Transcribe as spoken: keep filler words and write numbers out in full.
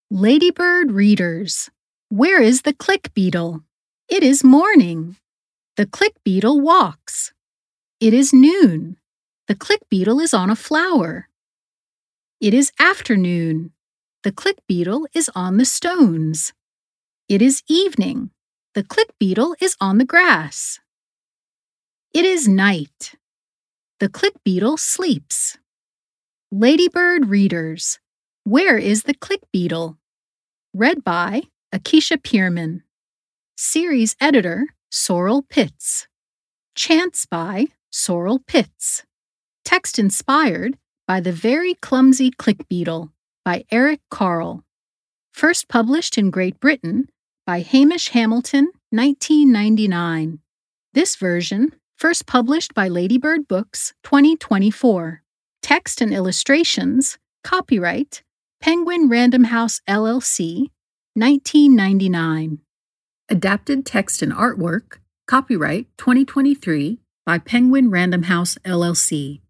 Ladybird readers, where is the click beetle? It is morning. The click beetle walks. It is noon. The click beetle is on a flower. It is afternoon. The click beetle is on the stones. It is evening. The click beetle is on the grass. It is night. The click beetle sleeps. Ladybird readers, where is the click beetle? Read by Akeisha Pierman. Series editor, Sorrel Pitts. Chants by Sorrel Pitts. Text inspired by The Very Clumsy Click Beetle by Eric Carle. First published in Great Britain by Hamish Hamilton, nineteen ninety-nine. This version, first published by Ladybird Books, twenty twenty-four. Text and illustrations, copyright, Penguin Random House L L C, nineteen ninety-nine. Adapted text and artwork, copyright twenty twenty-three by Penguin Random House L L C.